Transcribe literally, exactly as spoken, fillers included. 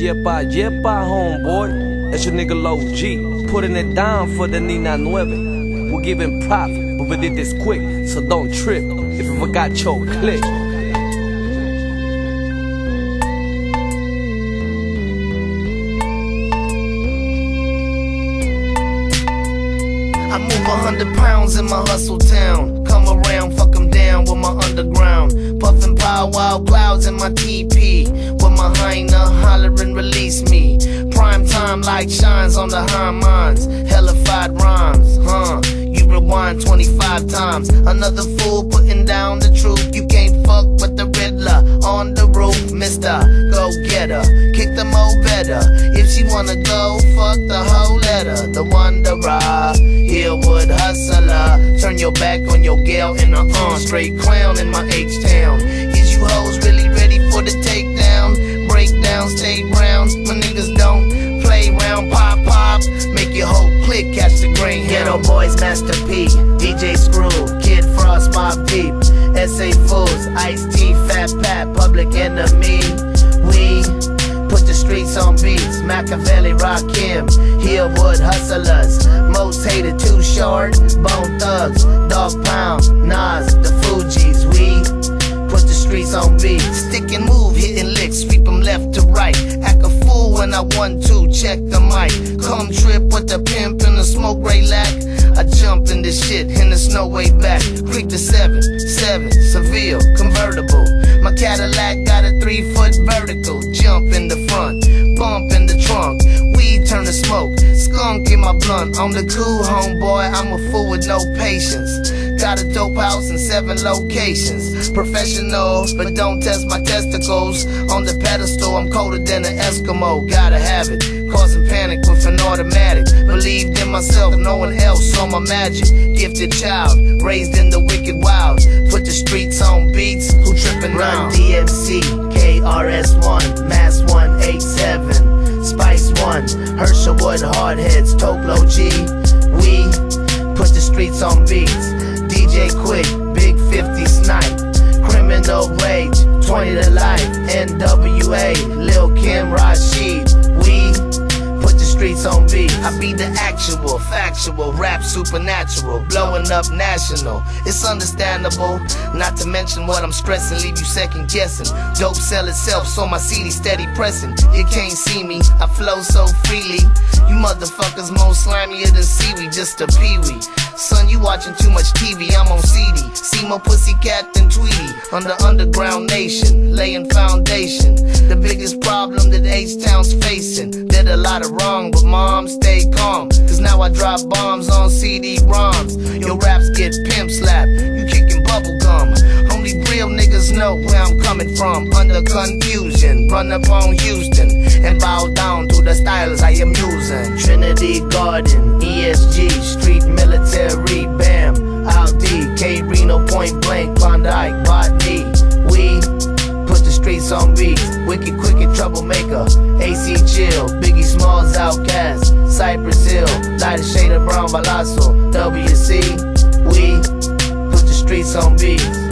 yepa, yepa, homeboy. That's your nigga Low G, putting it down for the Nina Nueve. We're giving profit, but we did this quick, so don't trip if you forgot your click. I move a hundred pounds in my hustle town. Come around, fuck them down with my underground. Puffin' pow wow clouds in my T P. With my hyena hollering, release me. Prime time light shines on the high minds. Hellified rhymes, huh? You rewind twenty-five times. Another fool putting down the truth. You can't fuck with the Riddler on the roof, mister. Go get her, kick them all better. If she wanna go, fuck the whole letter. The wanderer, Hillwood hustler. Turn your back on your gal in a on straight clown in my H-town. Is you hoes really ready for the takedown? Breakdown, stay round. My niggas don't play round, pop pop. Make your whole clique catch the grain. Ghetto Boys, Master P, D J Screw, Kid Frost, Mob Deep, S A Fools, Ice-T, Fat Pat, Public Enemy. We put the streets on beats. Machiavelli, Rakim, Hillwood hustlers. Most hated, Too Short, Bone Thugs, Dog Pound, Nas, the Fugees. We put the streets on beats. Stick and move, hitting licks, sweep them left to right. Act a fool when I want to, check the mic. Come trip with the pimp in the smoke gray lack. I jump in this shit and there's no way back. Creep to seven, seven, Seville, convertible. My Cadillac got a three foot vertical. Jump in the front, bump in the trunk. Weed turn to smoke, skunk in my blunt. I'm the cool homeboy, I'm a fool with no patience. Got a dope house in seven locations. Professional, but don't test my testicles. On the pedestal, I'm colder than an Eskimo. Gotta have it, causing panic with an automatic. Believed in myself, no one else saw my magic. Gifted child, raised in the wicked wild. Put the streets on beats, who trippin' Run D M C, K R S one, Mass one eight seven, Spice one, Herschelwood, Hardheads, Toklo G. We put the streets on beats. D J Quick, Big fifty Snipe, Criminal Rage, twenty to life, N W A, Lil Kim, Rashid. We put the streets on beats. I be the actual, factual, rap supernatural, blowing up national. It's understandable, not to mention what I'm stressing, leave you second guessing. Dope sell itself, so my C D steady pressing. You can't see me, I flow so freely. You motherfuckers more slimier than seaweed, just a peewee. Son, you watching too much T V, I'm on C D. See more pussycat than Tweety. On the underground nation, laying foundation. The biggest problem that H-Town's facing. Did a lot of wrong, but mom, stay calm. Cause now I drop bombs on C D ROMs. Your raps get pimp slapped, you kicking bubble gum. Only real niggas know where I'm coming from. Under confusion, run up on Houston and bow down to the styles I am using. Trinity Garden, E S G, Street Military, Bam, Aldi, K Reno, Point Blank, Klondike, Botany. We put the streets on beats. Wicked, Quicket, Troublemaker, A C Chill, Biggie Smalls, Outkast, Cypress Hill, Lighter Shade of Brown, Balasso, W C. We put the streets on beats.